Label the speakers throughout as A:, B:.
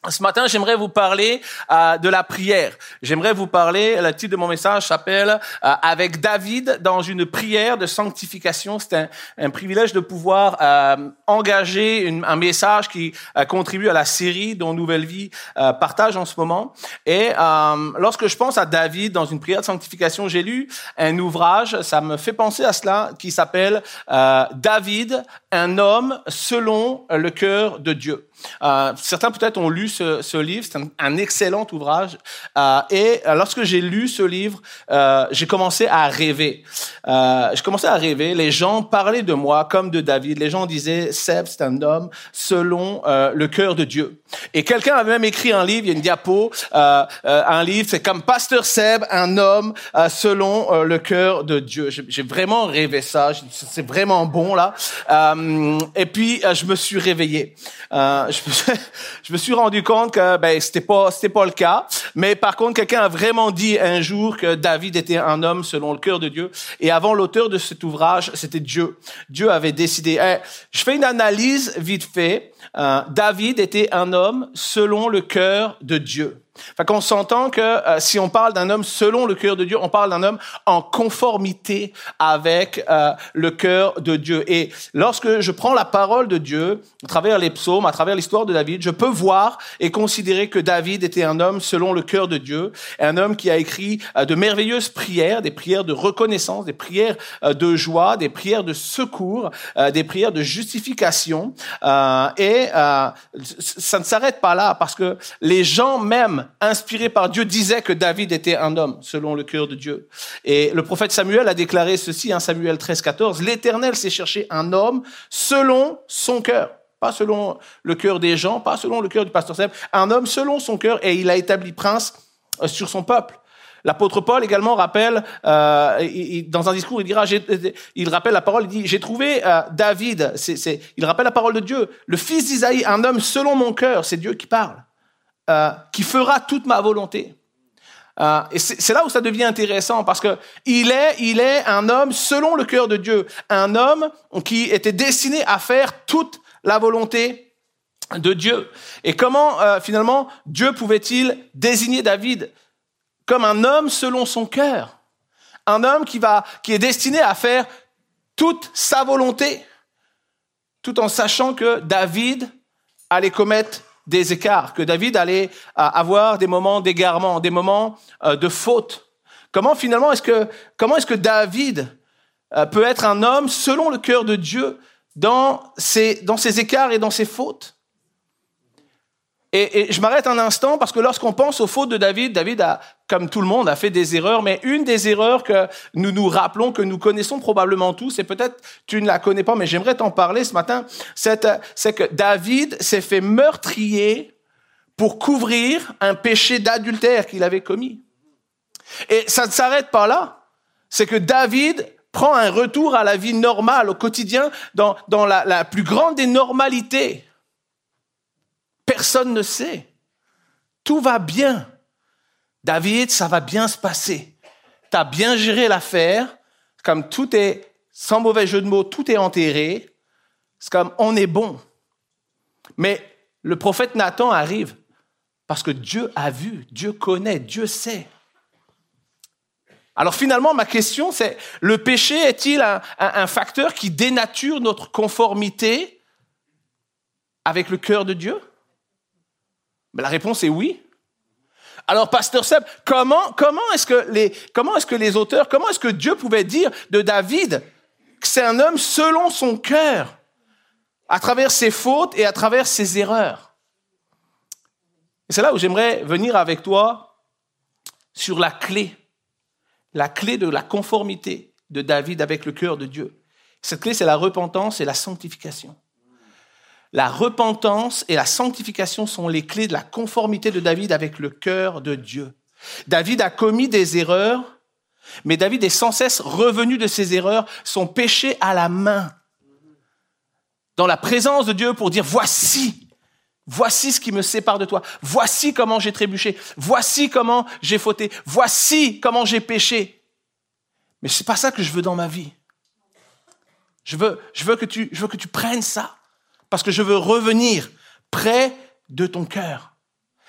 A: Ce matin, j'aimerais vous parler de la prière. J'aimerais vous parler, le titre de mon message s'appelle « Avec David dans une prière de sanctification ». C'est un privilège de pouvoir engager un message qui contribue à la série dont Nouvelle Vie partage en ce moment. Et lorsque je pense à David dans une prière de sanctification, j'ai lu un ouvrage, ça me fait penser à cela, qui s'appelle « David, un homme selon le cœur de Dieu ». Certains peut-être ont lu ce livre, c'est un excellent ouvrage. Et lorsque j'ai lu ce livre, j'ai commencé à rêver. Les gens parlaient de moi comme de David. Les gens disaient, Seb, c'est un homme selon le cœur de Dieu. Et quelqu'un avait même écrit un livre, il y a une diapo, un livre, c'est comme Pasteur Seb, un homme selon le cœur de Dieu. J'ai vraiment rêvé ça, c'est vraiment bon là. Et puis je me suis réveillé. Je me suis rendu compte que c'était pas le cas, mais par contre quelqu'un a vraiment dit un jour que David était un homme selon le cœur de Dieu. Et avant l'auteur de cet ouvrage, c'était Dieu. Dieu avait décidé. Je fais une analyse vite fait. David était un homme selon le cœur de Dieu. Fait qu'on s'entend que si on parle d'un homme selon le cœur de Dieu, on parle d'un homme en conformité avec le cœur de Dieu. Et lorsque je prends la parole de Dieu, à travers les psaumes, à travers l'histoire de David, je peux voir et considérer que David était un homme selon le cœur de Dieu, un homme qui a écrit de merveilleuses prières, des prières de reconnaissance, des prières de joie, des prières de secours, des prières de justification. Et ça ne s'arrête pas là, parce que les gens même inspiré par Dieu, disait que David était un homme selon le cœur de Dieu. Et le prophète Samuel a déclaré ceci, Samuel 13-14, « L'Éternel s'est cherché un homme selon son cœur. » Pas selon le cœur des gens, pas selon le cœur du pasteur Seb, un homme selon son cœur, et il a établi prince sur son peuple. L'apôtre Paul également rappelle, dans un discours, il rappelle la parole, il dit, j'ai trouvé David, il rappelle la parole de Dieu, le fils d'Isaïe, un homme selon mon cœur, c'est Dieu qui parle. Qui fera toute ma volonté. Et c'est là où ça devient intéressant, parce que il est un homme selon le cœur de Dieu, un homme qui était destiné à faire toute la volonté de Dieu. Et comment finalement Dieu pouvait-il désigner David comme un homme selon son cœur, un homme qui est destiné à faire toute sa volonté, tout en sachant que David allait commettre des écarts, que David allait avoir des moments d'égarement, des moments de faute. Comment est-ce que David peut être un homme selon le cœur de Dieu dans ses écarts et dans ses fautes? Et je m'arrête un instant, parce que lorsqu'on pense aux fautes de David a, comme tout le monde, a fait des erreurs, mais une des erreurs que nous nous rappelons, que nous connaissons probablement tous, et peut-être tu ne la connais pas, mais j'aimerais t'en parler ce matin, c'est que David s'est fait meurtrier pour couvrir un péché d'adultère qu'il avait commis. Et ça ne s'arrête pas là. C'est que David prend un retour à la vie normale, au quotidien, dans la plus grande des normalités. Personne ne sait. Tout va bien. David, ça va bien se passer. Tu as bien géré l'affaire. Comme tout est, sans mauvais jeu de mots, tout est enterré. C'est comme on est bon. Mais le prophète Nathan arrive parce que Dieu a vu, Dieu connaît, Dieu sait. Alors finalement, ma question, c'est, le péché est-il un facteur qui dénature notre conformité avec le cœur de Dieu? Mais la réponse est oui. Alors, pasteur Seb, comment est-ce que les auteurs, comment est-ce que Dieu pouvait dire de David que c'est un homme selon son cœur, à travers ses fautes et à travers ses erreurs? Et c'est là où j'aimerais venir avec toi sur la clé de la conformité de David avec le cœur de Dieu. Cette clé, c'est la repentance et la sanctification. La repentance et la sanctification sont les clés de la conformité de David avec le cœur de Dieu. David a commis des erreurs, mais David est sans cesse revenu de ses erreurs, son péché à la main, dans la présence de Dieu pour dire, voici ce qui me sépare de toi, voici comment j'ai trébuché, voici comment j'ai fauté, voici comment j'ai péché. Mais c'est pas ça que je veux dans ma vie. Je veux que tu prennes ça. Parce que je veux revenir près de ton cœur.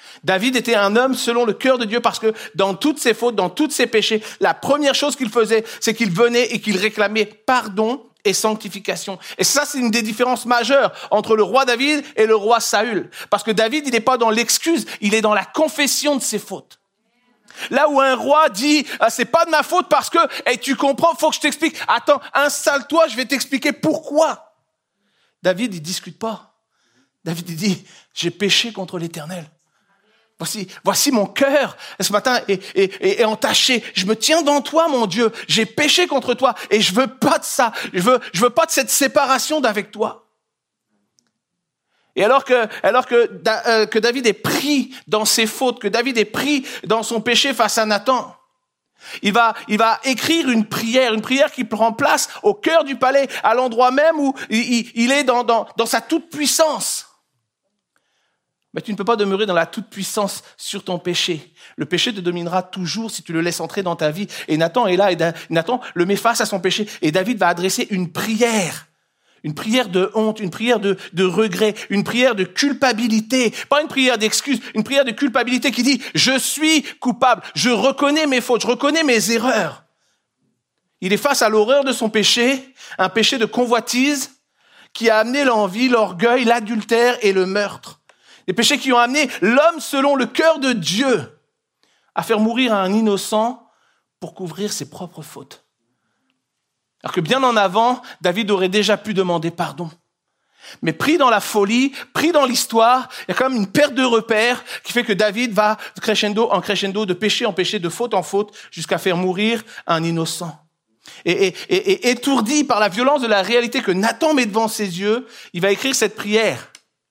A: David était un homme selon le cœur de Dieu parce que dans toutes ses fautes, dans tous ses péchés, la première chose qu'il faisait, c'est qu'il venait et qu'il réclamait pardon et sanctification. Et ça, c'est une des différences majeures entre le roi David et le roi Saül. Parce que David, il n'est pas dans l'excuse, il est dans la confession de ses fautes. Là où un roi dit, c'est pas de ma faute parce que, tu comprends, faut que je t'explique. Attends, installe-toi, je vais t'expliquer pourquoi. David, il discute pas. David, il dit, j'ai péché contre l'Éternel. Voici mon cœur ce matin est entaché. Je me tiens dans toi, mon Dieu. J'ai péché contre toi et je veux pas de ça. Je veux pas de cette séparation d'avec toi. Et alors que David est pris dans ses fautes, que David est pris dans son péché face à Nathan, il va écrire une prière qui prend place au cœur du palais, à l'endroit même où il est dans sa toute puissance. Mais tu ne peux pas demeurer dans la toute-puissance sur ton péché. Le péché te dominera toujours si tu le laisses entrer dans ta vie. Et Nathan est là, et Nathan le met face à son péché. Et David va adresser une prière de honte, une prière de regret, une prière de culpabilité. Pas une prière d'excuse, une prière de culpabilité qui dit « Je suis coupable, je reconnais mes fautes, je reconnais mes erreurs ». Il est face à l'horreur de son péché, un péché de convoitise qui a amené l'envie, l'orgueil, l'adultère et le meurtre. Des péchés qui ont amené l'homme selon le cœur de Dieu à faire mourir un innocent pour couvrir ses propres fautes. Alors que bien en avant, David aurait déjà pu demander pardon. Mais pris dans la folie, pris dans l'histoire, il y a quand même une perte de repère qui fait que David va crescendo en crescendo, de péché en péché, de faute en faute, jusqu'à faire mourir un innocent. Et étourdi par la violence de la réalité que Nathan met devant ses yeux, il va écrire cette prière.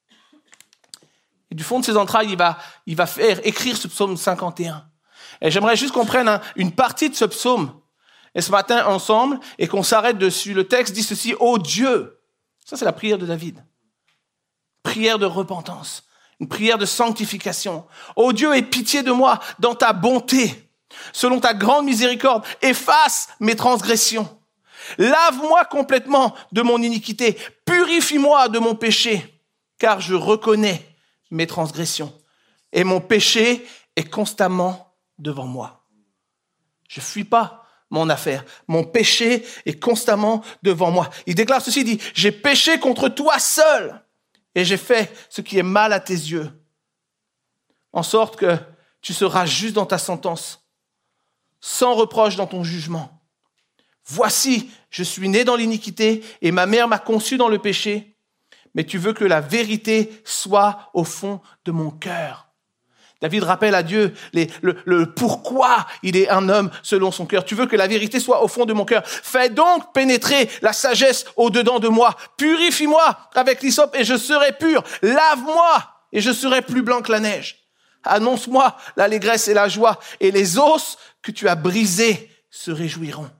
A: Et du fond de ses entrailles, il va faire écrire ce psaume 51. Et j'aimerais juste qu'on prenne une partie de ce psaume, et ce matin ensemble, et qu'on s'arrête dessus. Le texte dit ceci, « Ô Dieu », ça c'est la prière de David, prière de repentance, une prière de sanctification. « Ô Dieu, aie pitié de moi dans ta bonté, selon ta grande miséricorde, efface mes transgressions. Lave-moi complètement de mon iniquité, purifie-moi de mon péché, car je reconnais mes transgressions, et mon péché est constamment devant moi. Je fuis pas mon affaire. Mon péché est constamment devant moi. Il déclare ceci, il dit, j'ai péché contre toi seul, et j'ai fait ce qui est mal à tes yeux, en sorte que tu seras juste dans ta sentence, sans reproche dans ton jugement. Voici, je suis né dans l'iniquité, et ma mère m'a conçu dans le péché, mais tu veux que la vérité soit au fond de mon cœur. David rappelle à Dieu le pourquoi il est un homme selon son cœur. Tu veux que la vérité soit au fond de mon cœur. Fais donc pénétrer la sagesse au-dedans de moi. Purifie-moi avec l'hysope et je serai pur. Lave-moi et je serai plus blanc que la neige. Annonce-moi l'allégresse et la joie et les os que tu as brisés se réjouiront.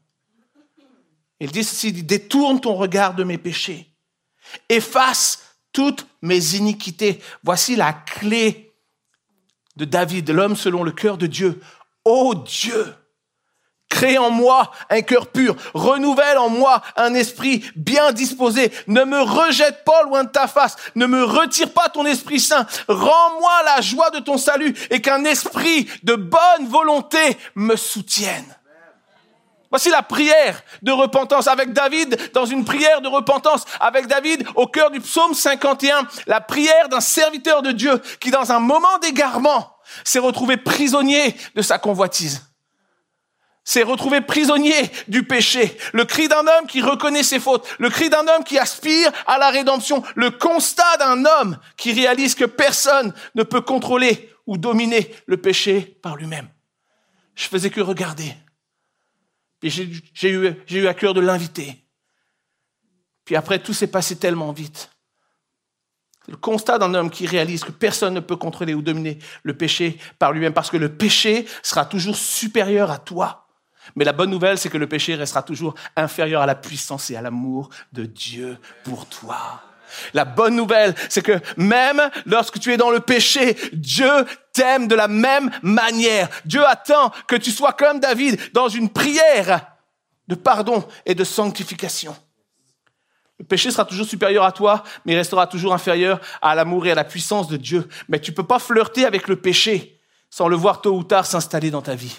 A: Il dit ceci, il dit, détourne ton regard de mes péchés. Efface toutes mes iniquités. Voici la clé de David, l'homme selon le cœur de Dieu. Ô Dieu, crée en moi un cœur pur, renouvelle en moi un esprit bien disposé. Ne me rejette pas loin de ta face, ne me retire pas ton Esprit Saint. Rends-moi la joie de ton salut et qu'un esprit de bonne volonté me soutienne. Voici la prière de repentance avec David, dans une prière de repentance avec David au cœur du psaume 51, la prière d'un serviteur de Dieu qui, dans un moment d'égarement, s'est retrouvé prisonnier de sa convoitise, s'est retrouvé prisonnier du péché, le cri d'un homme qui reconnaît ses fautes, le cri d'un homme qui aspire à la rédemption, le constat d'un homme qui réalise que personne ne peut contrôler ou dominer le péché par lui-même. Je faisais que regarder. Puis j'ai eu à cœur de l'inviter. Puis après, tout s'est passé tellement vite. C'est le constat d'un homme qui réalise que personne ne peut contrôler ou dominer le péché par lui-même, parce que le péché sera toujours supérieur à toi. Mais la bonne nouvelle, c'est que le péché restera toujours inférieur à la puissance et à l'amour de Dieu pour toi. La bonne nouvelle, c'est que même lorsque tu es dans le péché, Dieu t'aime de la même manière. Dieu attend que tu sois comme David dans une prière de pardon et de sanctification. Le péché sera toujours supérieur à toi, mais il restera toujours inférieur à l'amour et à la puissance de Dieu. Mais tu peux pas flirter avec le péché sans le voir tôt ou tard s'installer dans ta vie.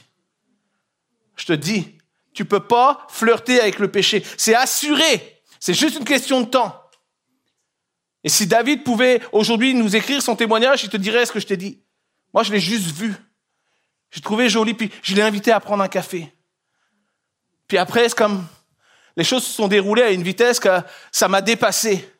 A: Je te dis, tu peux pas flirter avec le péché. C'est assuré. C'est juste une question de temps. Et si David pouvait aujourd'hui nous écrire son témoignage, il te dirait ce que je t'ai dit. Moi, je l'ai juste vu. J'ai trouvé joli, puis je l'ai invité à prendre un café. Puis après, c'est comme... Les choses se sont déroulées à une vitesse que ça m'a dépassé.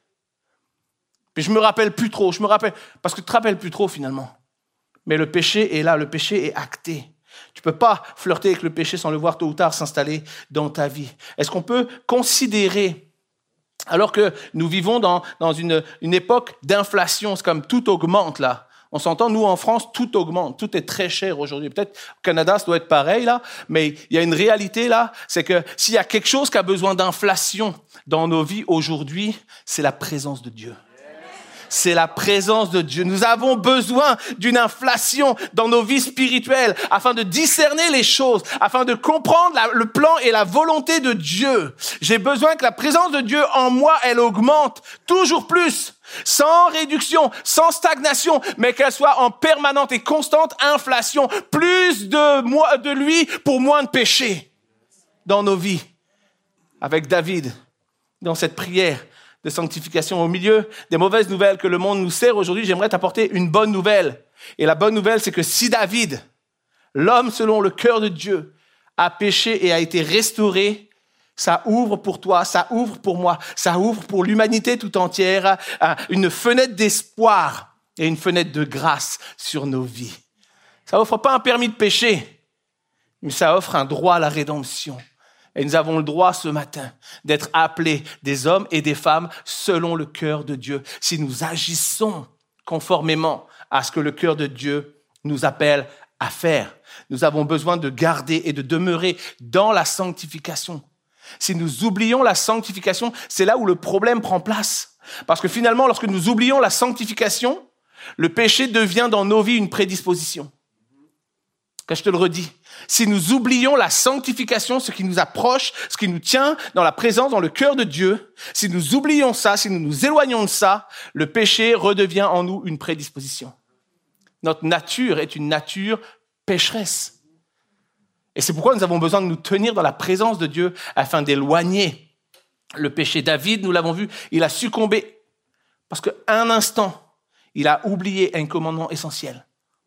A: Puis je me rappelle plus trop. Parce que tu te rappelles plus trop finalement. Mais le péché est là, le péché est acté. Tu peux pas flirter avec le péché sans le voir tôt ou tard s'installer dans ta vie. Est-ce qu'on peut considérer, alors que nous vivons dans une époque d'inflation, c'est comme tout augmente là. On s'entend, nous en France, tout augmente, tout est très cher aujourd'hui. Peut-être au Canada, ça doit être pareil là, mais il y a une réalité là, c'est que s'il y a quelque chose qui a besoin d'inflation dans nos vies aujourd'hui, c'est la présence de Dieu. C'est la présence de Dieu. Nous avons besoin d'une inflation dans nos vies spirituelles afin de discerner les choses, afin de comprendre le plan et la volonté de Dieu. J'ai besoin que la présence de Dieu en moi, elle augmente toujours plus, sans réduction, sans stagnation, mais qu'elle soit en permanente et constante inflation. Plus de lui pour moins de péché dans nos vies. Avec David, dans cette prière de sanctification. Au milieu des mauvaises nouvelles que le monde nous sert aujourd'hui, j'aimerais t'apporter une bonne nouvelle. Et la bonne nouvelle, c'est que si David, l'homme selon le cœur de Dieu, a péché et a été restauré, ça ouvre pour toi, ça ouvre pour moi, ça ouvre pour l'humanité tout entière une fenêtre d'espoir et une fenêtre de grâce sur nos vies. Ça offre pas un permis de péché, mais ça offre un droit à la rédemption. Et nous avons le droit ce matin d'être appelés des hommes et des femmes selon le cœur de Dieu. Si nous agissons conformément à ce que le cœur de Dieu nous appelle à faire, nous avons besoin de garder et de demeurer dans la sanctification. Si nous oublions la sanctification, c'est là où le problème prend place. Parce que finalement, lorsque nous oublions la sanctification, le péché devient dans nos vies une prédisposition. Que je te le redis. Si nous oublions la sanctification, ce qui nous approche, ce qui nous tient dans la présence, dans le cœur de Dieu, si nous oublions ça, si nous nous éloignons de ça, le péché redevient en nous une prédisposition. Notre nature est une nature pécheresse. Et c'est pourquoi nous avons besoin de nous tenir dans la présence de Dieu afin d'éloigner le péché. David, nous l'avons vu, il a succombé parce qu'un instant, il a oublié un commandement essentiel.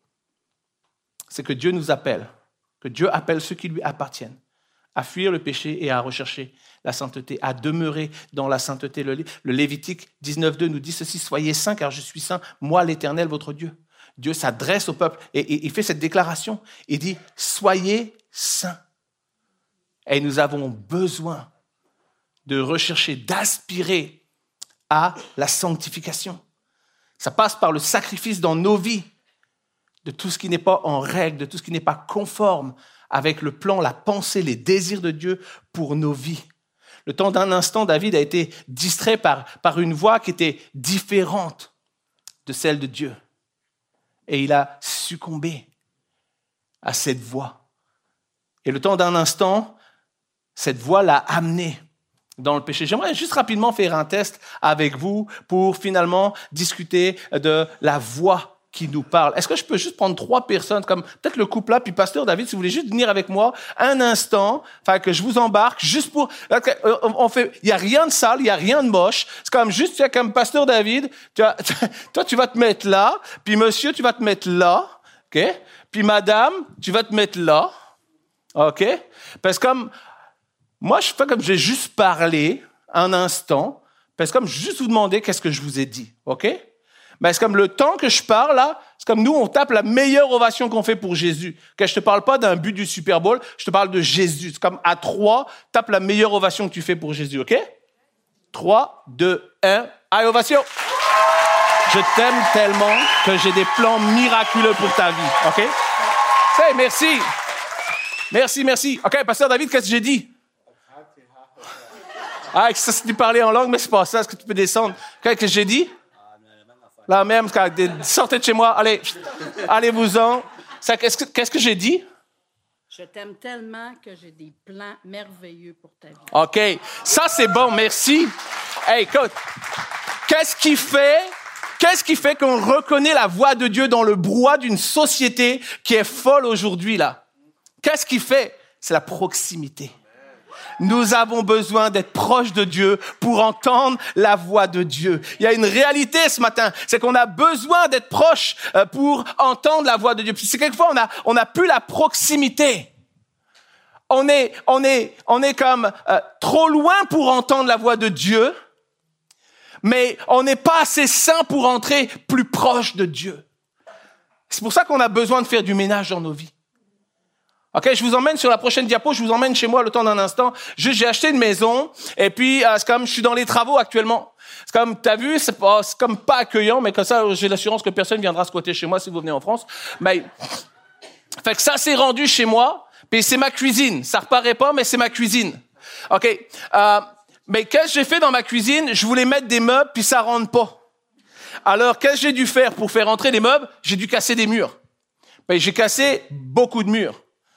A: C'est que Dieu nous appelle, que Dieu appelle ceux qui lui appartiennent à fuir le péché et à rechercher la sainteté, à demeurer dans la sainteté. Le Lévitique 19.2 nous dit ceci, « Soyez saints car je suis saint, moi l'Éternel, votre Dieu. » Dieu s'adresse au peuple et il fait cette déclaration. Il dit « Soyez saints. » Et nous avons besoin de rechercher, d'aspirer à la sanctification. Ça passe par le sacrifice dans nos vies de tout ce qui n'est pas en règle, de tout ce qui n'est pas conforme avec le plan, la pensée, les désirs de Dieu pour nos vies. Le temps d'un instant, David a été distrait par une voix qui était différente de celle de Dieu. Et il a succombé à cette voix. Et le temps d'un instant, cette voix l'a amené dans le péché. J'aimerais juste rapidement faire un test avec vous pour finalement discuter de la voix qui nous parle. Est-ce que je peux juste prendre 3 personnes, comme peut-être le couple là, puis Pasteur David, si vous voulez juste venir avec moi un instant, enfin que je vous embarque, juste pour... On fait, il y a rien de sale, il y a rien de moche. C'est comme juste, tu sais, comme Pasteur David, toi tu vas te mettre là, puis monsieur, tu vas te mettre là, ok? Puis madame, tu vas te mettre là, ok? Parce que comme, moi je fais comme j'ai juste parlé un instant, parce que comme juste vous demander qu'est-ce que je vous ai dit, ok? Mais c'est comme le temps que je parle, là, c'est comme nous, on tape la meilleure ovation qu'on fait pour Jésus. Que je te parle pas d'un but du Super Bowl, je te parle de Jésus. C'est comme à 3, tape la meilleure ovation que tu fais pour Jésus, ok? 3, 2, 1, allez, ovation! Je t'aime tellement que j'ai des plans miraculeux pour ta vie, ok? Hey, merci! Merci. Ok, Pasteur David, qu'est-ce que j'ai dit? Ah, ça, c'est de parler en langue, mais c'est pas ça. Est-ce que tu peux descendre? Qu'est-ce que j'ai dit? La même, sortez de chez moi, allez-vous-en. Qu'est-ce que j'ai dit?
B: Je t'aime tellement que j'ai des plans merveilleux pour ta vie.
A: OK, ça c'est bon, merci. Hey, écoute, qu'est-ce qui fait qu'on reconnaît la voix de Dieu dans le brouhaha d'une société qui est folle aujourd'hui, là? Qu'est-ce qui fait? C'est la proximité. Nous avons besoin d'être proches de Dieu pour entendre la voix de Dieu. Il y a une réalité ce matin, c'est qu'on a besoin d'être proches pour entendre la voix de Dieu. C'est quelquefois on a plus la proximité. On est comme trop loin pour entendre la voix de Dieu, mais on n'est pas assez saint pour entrer plus proche de Dieu. C'est pour ça qu'on a besoin de faire du ménage dans nos vies. OK, je vous emmène sur la prochaine diapo, je vous emmène chez moi le temps d'un instant. J'ai acheté une maison et puis c'est comme je suis dans les travaux actuellement. C'est comme t'as vu, c'est comme pas accueillant, mais comme ça j'ai l'assurance que personne viendra squatter chez moi si vous venez en France. Mais fait que ça s'est rendu chez moi, puis c'est ma cuisine. Ça reparaît pas, mais c'est ma cuisine. OK. Mais qu'est-ce que j'ai fait dans ma cuisine? Je voulais mettre des meubles puis ça rentre pas. Alors qu'est-ce que j'ai dû faire pour faire entrer les meubles? J'ai dû casser des murs. Ben j'ai cassé beaucoup de murs.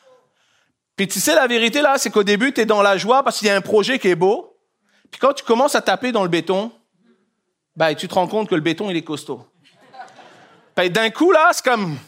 A: Puis tu sais, la vérité, là, c'est qu'au début, tu es dans la joie parce qu'il y a un projet qui est beau. Puis quand tu commences à taper dans le béton, ben, tu te rends compte que le béton, il est costaud. Ben, d'un coup, là, c'est comme...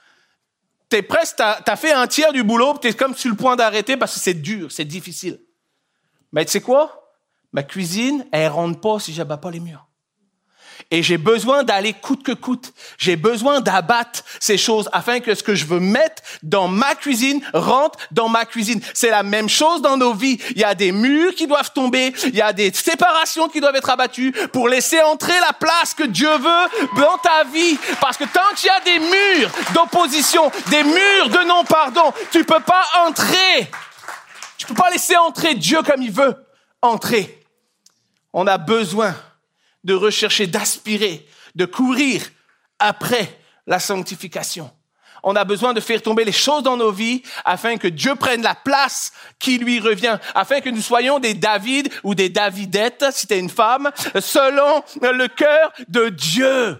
A: T'es presque, t'as fait un tiers du boulot, puis t'es comme sur le point d'arrêter parce que c'est dur, c'est difficile. Mais tu sais quoi? Ma cuisine, elle rentre pas si j'abats pas les murs. Et j'ai besoin d'aller coûte que coûte. J'ai besoin d'abattre ces choses afin que ce que je veux mettre dans ma cuisine rentre dans ma cuisine. C'est la même chose dans nos vies. Il y a des murs qui doivent tomber. Il y a des séparations qui doivent être abattues pour laisser entrer la place que Dieu veut dans ta vie. Parce que tant qu'il y a des murs d'opposition, des murs de non-pardon, tu peux pas entrer. Tu peux pas laisser entrer Dieu comme il veut entrer. On a besoin de rechercher, d'aspirer, de courir après la sanctification. On a besoin de faire tomber les choses dans nos vies afin que Dieu prenne la place qui lui revient, afin que nous soyons des David ou des Davidettes, si t'es une femme, selon le cœur de Dieu.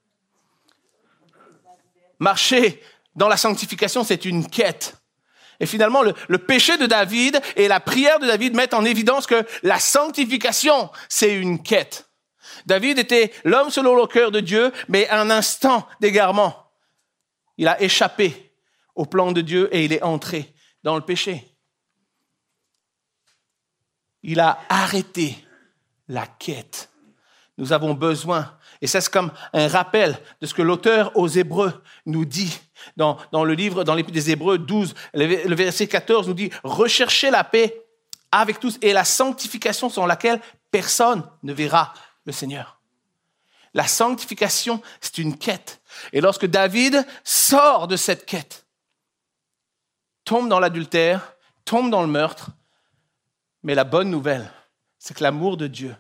A: Marcher dans la sanctification, c'est une quête. Et finalement, le péché de David et la prière de David mettent en évidence que la sanctification, c'est une quête. David était l'homme selon le cœur de Dieu, mais un instant d'égarement, il a échappé au plan de Dieu et il est entré dans le péché. Il a arrêté la quête. Nous avons besoin, et ça c'est comme un rappel de ce que l'auteur aux Hébreux nous dit dans le livre, dans l'Épître des Hébreux 12, le verset 14 nous dit « Recherchez la paix avec tous et la sanctification sans laquelle personne ne verra le Seigneur. » La sanctification, c'est une quête. Et lorsque David sort de cette quête, tombe dans l'adultère, tombe dans le meurtre, mais la bonne nouvelle, c'est que l'amour de Dieu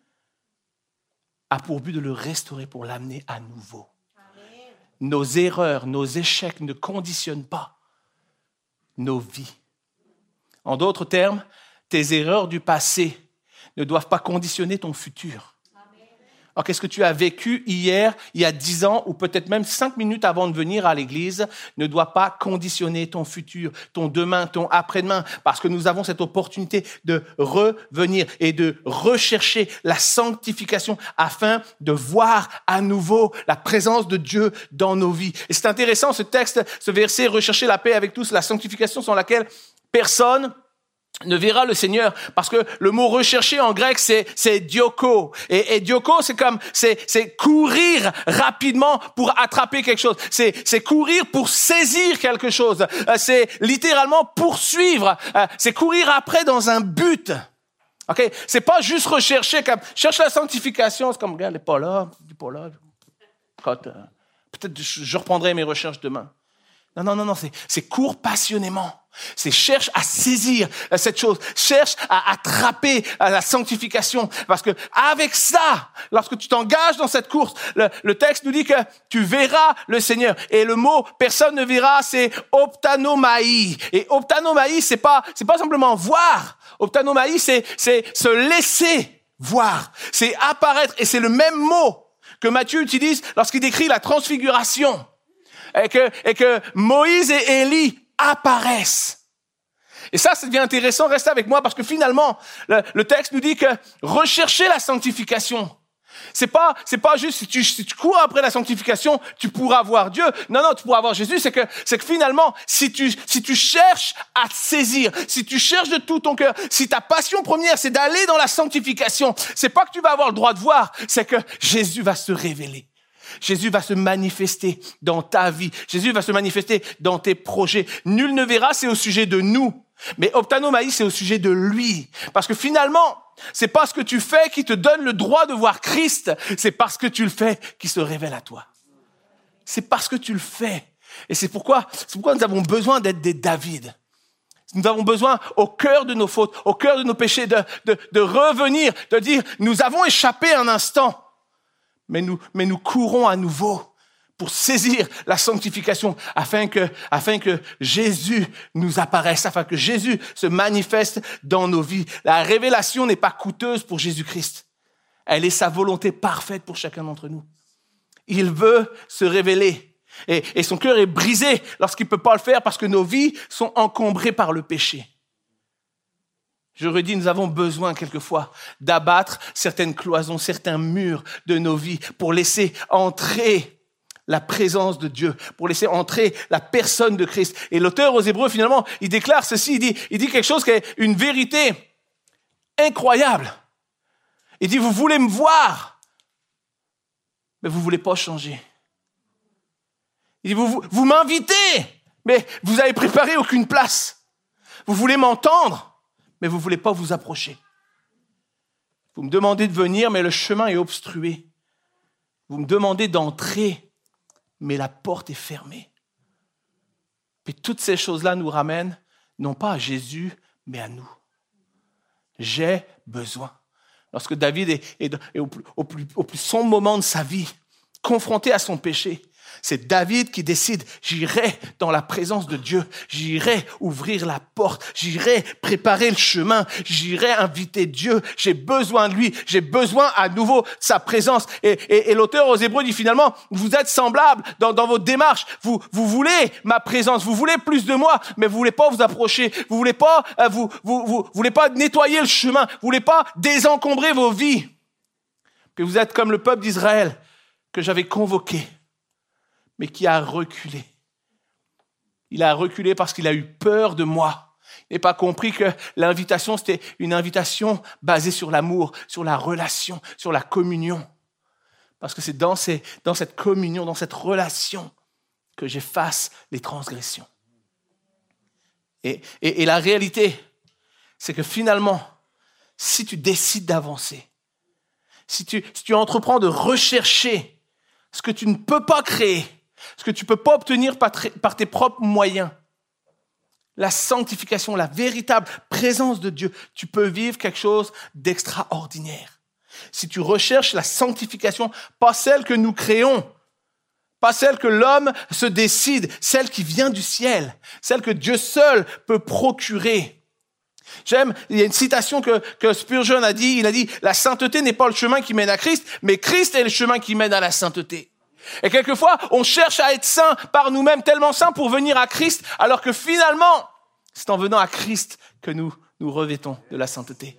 A: a pour but de le restaurer pour l'amener à nouveau. Amen. Nos erreurs, nos échecs ne conditionnent pas nos vies. En d'autres termes, tes erreurs du passé ne doivent pas conditionner ton futur. Alors, qu'est-ce que tu as vécu hier, il y a 10 ans, ou peut-être même 5 minutes avant de venir à l'église, ne doit pas conditionner ton futur, ton demain, ton après-demain, parce que nous avons cette opportunité de revenir et de rechercher la sanctification afin de voir à nouveau la présence de Dieu dans nos vies. Et c'est intéressant, ce texte, ce verset, rechercher la paix avec tous, la sanctification sans laquelle personne ne verra le Seigneur, parce que le mot rechercher en grec c'est dioko, et dioko c'est courir rapidement pour attraper quelque chose, c'est courir pour saisir quelque chose, c'est littéralement poursuivre, c'est courir après dans un but. OK, c'est pas juste rechercher comme cherche la sanctification, c'est comme regarde, elle est pas là, peut-être je reprendrai mes recherches demain. Non, c'est cours passionnément. C'est cherche à saisir cette chose, cherche à attraper la sanctification, parce que avec ça, lorsque tu t'engages dans cette course, le texte nous dit que tu verras le Seigneur. Et le mot personne ne verra, c'est optanomai. Et optanomai, c'est pas simplement voir. Optanomai, c'est se laisser voir, c'est apparaître, et c'est le même mot que Matthieu utilise lorsqu'il décrit la transfiguration. Et que Moïse et Élie apparaissent. Et ça devient intéressant, restez avec moi, parce que finalement, le texte nous dit que recherchez la sanctification. C'est pas juste si tu cours après la sanctification, tu pourras voir Dieu. Non, tu pourras voir Jésus. C'est que finalement, si tu cherches à te saisir, si tu cherches de tout ton cœur, si ta passion première, c'est d'aller dans la sanctification, c'est pas que tu vas avoir le droit de voir, c'est que Jésus va se révéler. Jésus va se manifester dans ta vie. Jésus va se manifester dans tes projets. Nul ne verra, c'est au sujet de nous. Mais optanomai, c'est au sujet de lui. Parce que finalement, c'est pas ce que tu fais qui te donne le droit de voir Christ. C'est parce que tu le fais qu'il se révèle à toi. C'est parce que tu le fais. Et c'est pourquoi nous avons besoin d'être des David. Nous avons besoin, au cœur de nos fautes, au cœur de nos péchés, de revenir, de dire, nous avons échappé un instant. Mais nous courons à nouveau pour saisir la sanctification afin que Jésus nous apparaisse, afin que Jésus se manifeste dans nos vies. La révélation n'est pas coûteuse pour Jésus-Christ. Elle est sa volonté parfaite pour chacun d'entre nous. Il veut se révéler. Et son cœur est brisé lorsqu'il ne peut pas le faire parce que nos vies sont encombrées par le péché. Je redis, nous avons besoin quelquefois d'abattre certaines cloisons, certains murs de nos vies pour laisser entrer la présence de Dieu, pour laisser entrer la personne de Christ. Et l'auteur aux Hébreux, finalement, il déclare ceci, il dit quelque chose qui est une vérité incroyable. Il dit, vous voulez me voir, mais vous ne voulez pas changer. Il dit, vous m'invitez, mais vous n'avez préparé aucune place. Vous voulez m'entendre, mais vous ne voulez pas vous approcher. Vous me demandez de venir, mais le chemin est obstrué. Vous me demandez d'entrer, mais la porte est fermée. Puis toutes ces choses-là nous ramènent, non pas à Jésus, mais à nous. J'ai besoin. Lorsque David est au plus sombre moment de sa vie, confronté à son péché, c'est David qui décide, j'irai dans la présence de Dieu, j'irai ouvrir la porte, j'irai préparer le chemin, j'irai inviter Dieu, j'ai besoin de lui, j'ai besoin à nouveau de sa présence. Et l'auteur aux Hébreux dit finalement, vous êtes semblables dans votre démarche, vous voulez ma présence, vous voulez plus de moi, mais vous voulez pas vous approcher, vous voulez pas, vous voulez pas nettoyer le chemin, vous voulez pas désencombrer vos vies. Puis vous êtes comme le peuple d'Israël que j'avais convoqué, mais qui a reculé. Il a reculé parce qu'il a eu peur de moi. Il n'a pas compris que l'invitation, c'était une invitation basée sur l'amour, sur la relation, sur la communion. Parce que c'est dans cette communion, dans cette relation que j'efface les transgressions. Et la réalité, c'est que finalement, si tu décides d'avancer, si tu entreprends de rechercher ce que tu ne peux pas créer, ce que tu ne peux pas obtenir par tes propres moyens, la sanctification, la véritable présence de Dieu, tu peux vivre quelque chose d'extraordinaire. Si tu recherches la sanctification, pas celle que nous créons, pas celle que l'homme se décide, celle qui vient du ciel, celle que Dieu seul peut procurer. Il y a une citation que Spurgeon a dit, il a dit, la sainteté n'est pas le chemin qui mène à Christ, mais Christ est le chemin qui mène à la sainteté. Et quelquefois, on cherche à être saint par nous-mêmes, tellement saints pour venir à Christ, alors que finalement, c'est en venant à Christ que nous revêtons de la sainteté.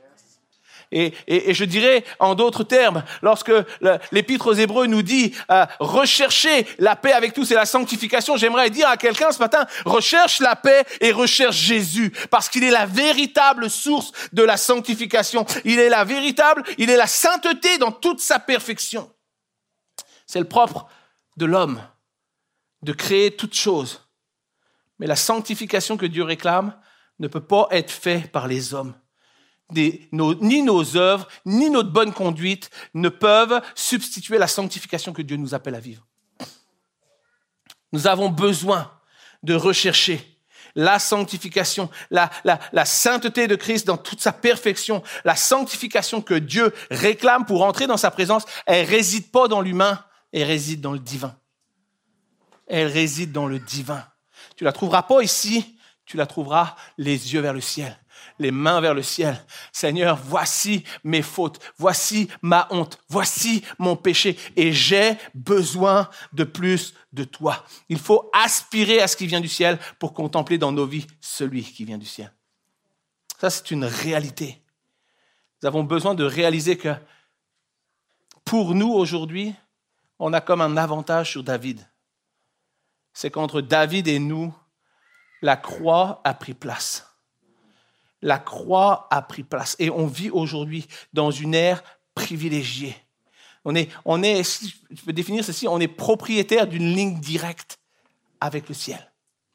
A: Et je dirais, en d'autres termes, lorsque l'Épître aux Hébreux nous dit rechercher la paix avec tous et la sanctification, j'aimerais dire à quelqu'un ce matin, recherche la paix et recherche Jésus, parce qu'il est la véritable source de la sanctification. Il est la sainteté dans toute sa perfection. C'est le propre de l'homme, de créer toutes choses. Mais la sanctification que Dieu réclame ne peut pas être faite par les hommes. Ni nos œuvres, ni notre bonne conduite ne peuvent substituer la sanctification que Dieu nous appelle à vivre. Nous avons besoin de rechercher la sanctification, la sainteté de Christ dans toute sa perfection, la sanctification que Dieu réclame pour entrer dans sa présence. Elle réside pas dans l'humain, elle réside dans le divin. Elle réside dans le divin. Tu la trouveras pas ici, tu la trouveras les yeux vers le ciel, les mains vers le ciel. Seigneur, voici mes fautes, voici ma honte, voici mon péché et j'ai besoin de plus de toi. Il faut aspirer à ce qui vient du ciel pour contempler dans nos vies celui qui vient du ciel. Ça, c'est une réalité. Nous avons besoin de réaliser que pour nous, aujourd'hui, on a comme un avantage sur David. C'est qu'entre David et nous, la croix a pris place. La croix a pris place. Et on vit aujourd'hui dans une ère privilégiée. On est, si je peux définir ceci, on est propriétaire d'une ligne directe avec le ciel.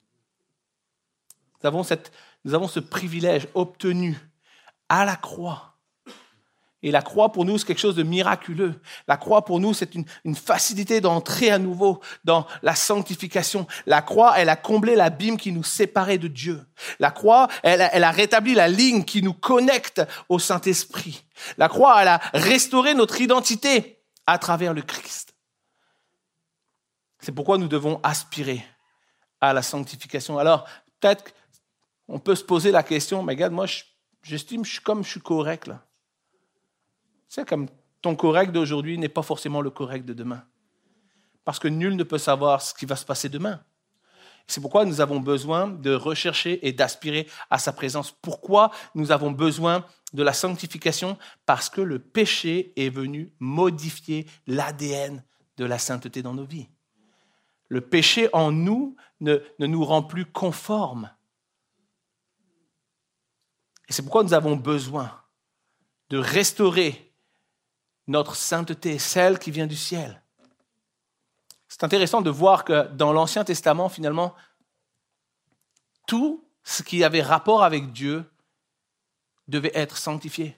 A: Nous avons ce privilège obtenu à la croix. Et la croix, pour nous, c'est quelque chose de miraculeux. La croix, pour nous, c'est une facilité d'entrer à nouveau dans la sanctification. La croix, elle a comblé l'abîme qui nous séparait de Dieu. La croix, elle a rétabli la ligne qui nous connecte au Saint-Esprit. La croix, elle a restauré notre identité à travers le Christ. C'est pourquoi nous devons aspirer à la sanctification. Alors, peut-être on peut se poser la question, mais regarde, moi, j'estime je suis correct, là. C'est comme ton correct d'aujourd'hui n'est pas forcément le correct de demain. Parce que nul ne peut savoir ce qui va se passer demain. C'est pourquoi nous avons besoin de rechercher et d'aspirer à sa présence. Pourquoi nous avons besoin de la sanctification? Parce que le péché est venu modifier l'ADN de la sainteté dans nos vies. Le péché en nous ne nous rend plus conformes. Et c'est pourquoi nous avons besoin de restaurer notre sainteté, celle qui vient du ciel. C'est intéressant de voir que dans l'Ancien Testament, finalement, tout ce qui avait rapport avec Dieu devait être sanctifié.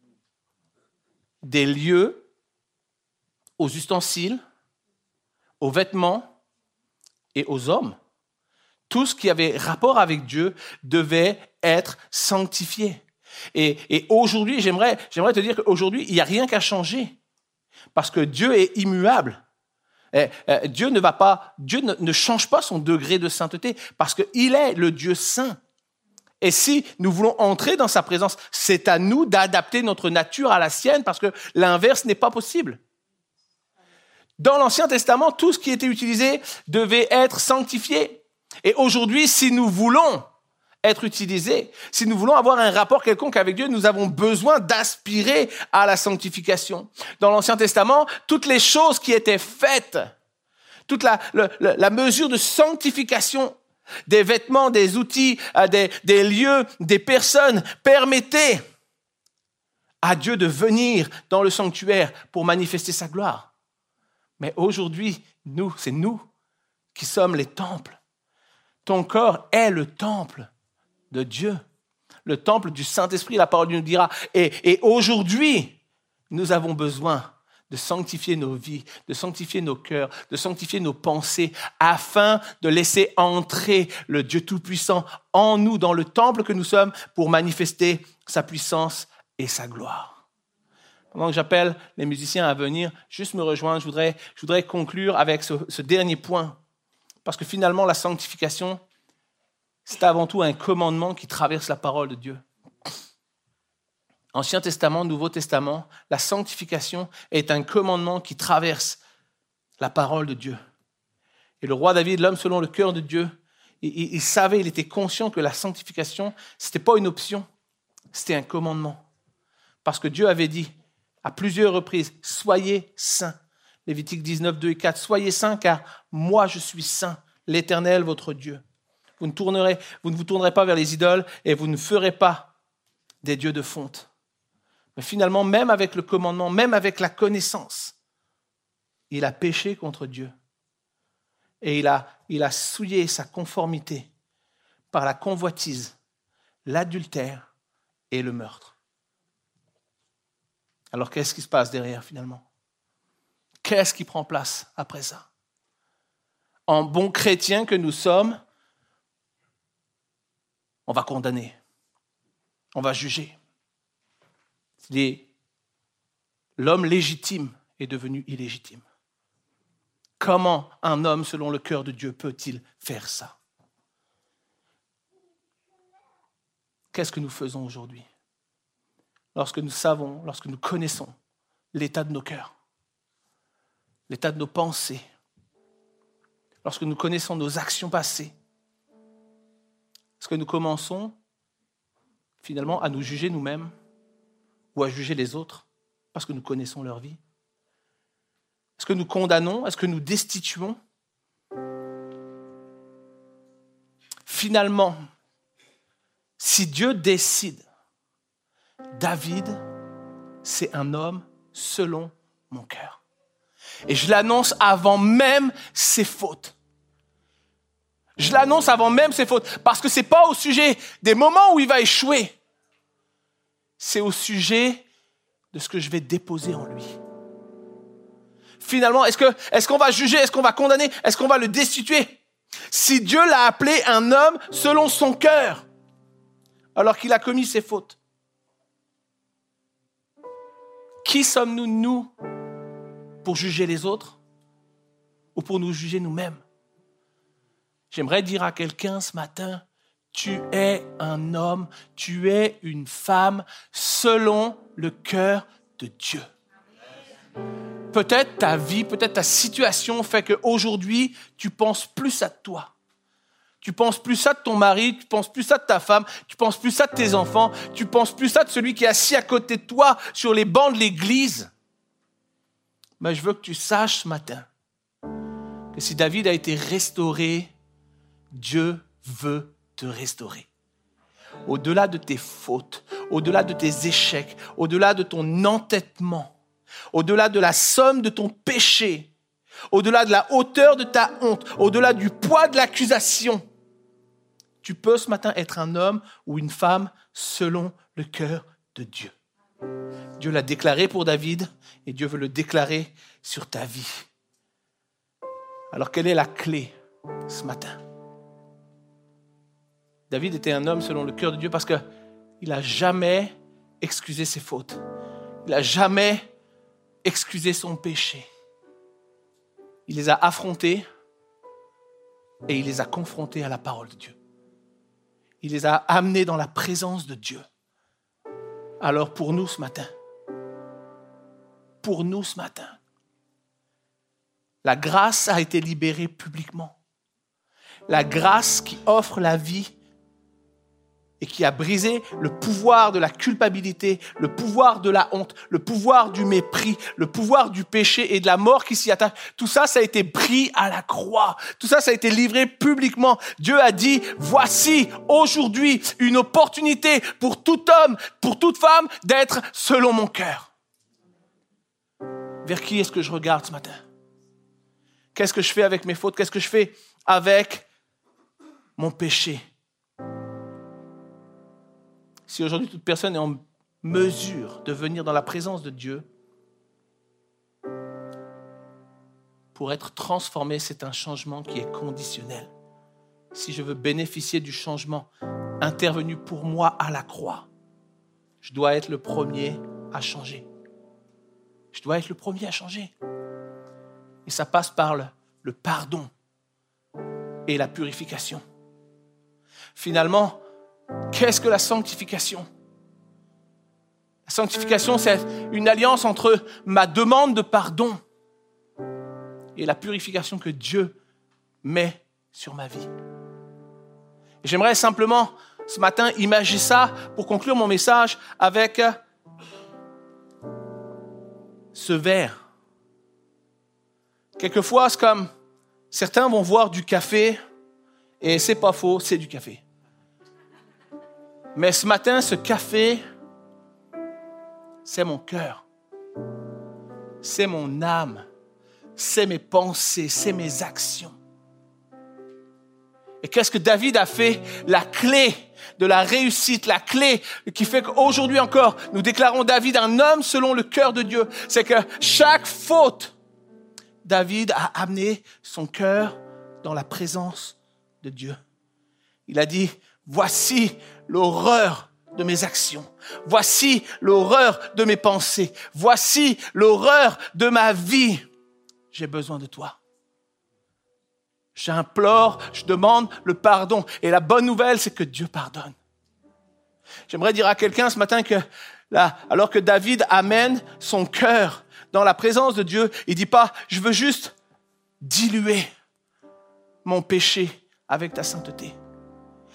A: Des lieux, aux ustensiles, aux vêtements et aux hommes. Tout ce qui avait rapport avec Dieu devait être sanctifié. Et aujourd'hui, j'aimerais te dire qu'aujourd'hui, il n'y a rien qu'à changer. Parce que Dieu est immuable. Dieu ne change pas son degré de sainteté parce qu'il est le Dieu saint. Et si nous voulons entrer dans sa présence, c'est à nous d'adapter notre nature à la sienne parce que l'inverse n'est pas possible. Dans l'Ancien Testament, tout ce qui était utilisé devait être sanctifié. Et aujourd'hui, si nous voulons être utilisés, si nous voulons avoir un rapport quelconque avec Dieu, nous avons besoin d'aspirer à la sanctification. Dans l'Ancien Testament, toutes les choses qui étaient faites, toute la mesure de sanctification des vêtements, des outils, des lieux, des personnes permettaient à Dieu de venir dans le sanctuaire pour manifester sa gloire. Mais aujourd'hui, c'est nous qui sommes les temples. Ton corps est le temple de Dieu, le temple du Saint-Esprit, la parole nous dira. Et aujourd'hui, nous avons besoin de sanctifier nos vies, de sanctifier nos cœurs, de sanctifier nos pensées, afin de laisser entrer le Dieu Tout-Puissant en nous, dans le temple que nous sommes, pour manifester sa puissance et sa gloire. Pendant que j'appelle les musiciens à venir, juste me rejoindre, je voudrais conclure avec ce dernier point, parce que finalement, la sanctification, c'est avant tout un commandement qui traverse la parole de Dieu. Ancien Testament, Nouveau Testament, la sanctification est un commandement qui traverse la parole de Dieu. Et le roi David, l'homme selon le cœur de Dieu, il savait, il était conscient que la sanctification, ce n'était pas une option, c'était un commandement. Parce que Dieu avait dit à plusieurs reprises, « Soyez saints ». Lévitique 19, 2 et 4, « Soyez saints car moi je suis saint, l'Éternel votre Dieu. » Vous ne vous tournerez pas vers les idoles et vous ne ferez pas des dieux de fonte. Mais finalement, même avec le commandement, même avec la connaissance, il a péché contre Dieu. Et il a souillé sa conformité par la convoitise, l'adultère et le meurtre. Alors qu'est-ce qui se passe derrière finalement? Qu'est-ce qui prend place après ça? En bons chrétiens que nous sommes, on va condamner, on va juger. L'homme légitime est devenu illégitime. Comment un homme selon le cœur de Dieu peut-il faire ça? Qu'est-ce que nous faisons aujourd'hui? Lorsque nous savons, lorsque nous connaissons l'état de nos cœurs, l'état de nos pensées, lorsque nous connaissons nos actions passées, est-ce que nous commençons finalement à nous juger nous-mêmes ou à juger les autres parce que nous connaissons leur vie? Est-ce que nous condamnons? Est-ce que nous destituons? Finalement, si Dieu décide, David, c'est un homme selon mon cœur. Et je l'annonce avant même ses fautes. Je l'annonce avant même ses fautes. Parce que ce n'est pas au sujet des moments où il va échouer. C'est au sujet de ce que je vais déposer en lui. Finalement, est-ce qu'on va juger? Est-ce qu'on va condamner? Est-ce qu'on va le destituer? Si Dieu l'a appelé un homme selon son cœur, alors qu'il a commis ses fautes, qui sommes-nous, nous, pour juger les autres ou pour nous juger nous-mêmes? J'aimerais dire à quelqu'un ce matin, tu es un homme, tu es une femme selon le cœur de Dieu. Peut-être ta vie, peut-être ta situation fait qu'aujourd'hui, tu penses plus à toi. Tu penses plus ça de ton mari, tu penses plus ça de ta femme, tu penses plus ça de tes enfants, tu penses plus ça de celui qui est assis à côté de toi sur les bancs de l'église. Mais je veux que tu saches ce matin que si David a été restauré, Dieu veut te restaurer. Au-delà de tes fautes, au-delà de tes échecs, au-delà de ton entêtement, au-delà de la somme de ton péché, au-delà de la hauteur de ta honte, au-delà du poids de l'accusation, tu peux ce matin être un homme ou une femme selon le cœur de Dieu. Dieu l'a déclaré pour David et Dieu veut le déclarer sur ta vie. Alors quelle est la clé ce matin? David était un homme selon le cœur de Dieu parce qu'il n'a jamais excusé ses fautes. Il n'a jamais excusé son péché. Il les a affrontés et il les a confrontés à la parole de Dieu. Il les a amenés dans la présence de Dieu. Alors pour nous ce matin, la grâce a été libérée publiquement. La grâce qui offre la vie et qui a brisé le pouvoir de la culpabilité, le pouvoir de la honte, le pouvoir du mépris, le pouvoir du péché et de la mort qui s'y attache. Tout ça, ça a été pris à la croix. Tout ça, ça a été livré publiquement. Dieu a dit, voici aujourd'hui une opportunité pour tout homme, pour toute femme d'être selon mon cœur. Vers qui est-ce que je regarde ce matin? Qu'est-ce que je fais avec mes fautes? Qu'est-ce que je fais avec mon péché? Si aujourd'hui toute personne est en mesure de venir dans la présence de Dieu, pour être transformé, c'est un changement qui est conditionnel. Si je veux bénéficier du changement intervenu pour moi à la croix, je dois être le premier à changer. Je dois être le premier à changer. Et ça passe par le pardon et la purification. Finalement, qu'est-ce que la sanctification? La sanctification, c'est une alliance entre ma demande de pardon et la purification que Dieu met sur ma vie. Et j'aimerais simplement, ce matin, imaginer ça pour conclure mon message avec ce verre. Quelquefois, c'est comme certains vont voir du café et c'est pas faux, c'est du café. Mais ce matin, ce café, c'est mon cœur, c'est mon âme, c'est mes pensées, c'est mes actions. Et qu'est-ce que David a fait? La clé de la réussite, la clé qui fait qu'aujourd'hui encore, nous déclarons David un homme selon le cœur de Dieu. C'est que chaque faute, David a amené son cœur dans la présence de Dieu. Il a dit, voici l'horreur de mes actions. Voici l'horreur de mes pensées. Voici l'horreur de ma vie. J'ai besoin de toi. J'implore, je demande le pardon. Et la bonne nouvelle, c'est que Dieu pardonne. J'aimerais dire à quelqu'un ce matin que, là, alors que David amène son cœur dans la présence de Dieu, il dit pas, je veux juste diluer mon péché avec ta sainteté.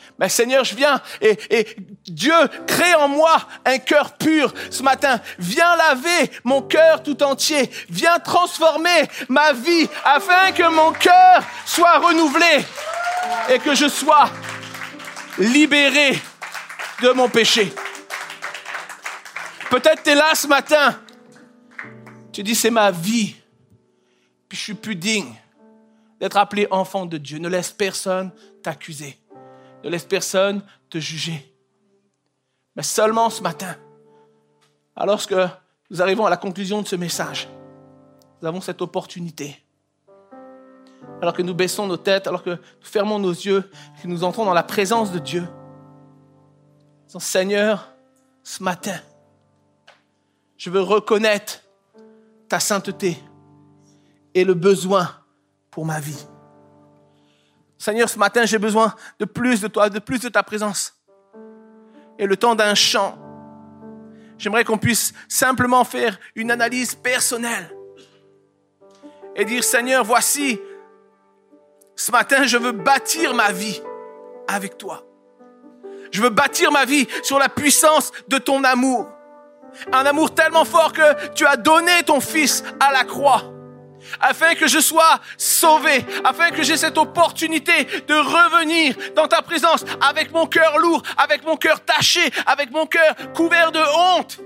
A: Mais Seigneur, je viens et Dieu, crée en moi un cœur pur ce matin. Viens laver mon cœur tout entier. Viens transformer ma vie afin que mon cœur soit renouvelé et que je sois libéré de mon péché. Peut-être tu es là ce matin. Tu dis, c'est ma vie. Puis je suis plus digne d'être appelé enfant de Dieu. Ne laisse personne t'accuser. Ne laisse personne te juger. Mais seulement ce matin, alors que nous arrivons à la conclusion de ce message, nous avons cette opportunité. Alors que nous baissons nos têtes, alors que nous fermons nos yeux, que nous entrons dans la présence de Dieu. Disons, Seigneur, ce matin, je veux reconnaître ta sainteté et le besoin pour ma vie. Seigneur, ce matin, j'ai besoin de plus de toi, de plus de ta présence. Et le temps d'un chant, j'aimerais qu'on puisse simplement faire une analyse personnelle et dire, Seigneur, voici, ce matin, je veux bâtir ma vie avec toi. Je veux bâtir ma vie sur la puissance de ton amour. Un amour tellement fort que tu as donné ton Fils à la croix, afin que je sois sauvé, afin que j'ai cette opportunité de revenir dans ta présence avec mon cœur lourd, avec mon cœur taché, avec mon cœur couvert de honte.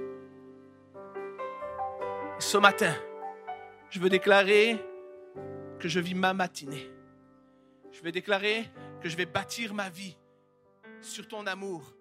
A: Ce matin, je veux déclarer que je vis ma matinée. Je vais déclarer que je vais bâtir ma vie sur ton amour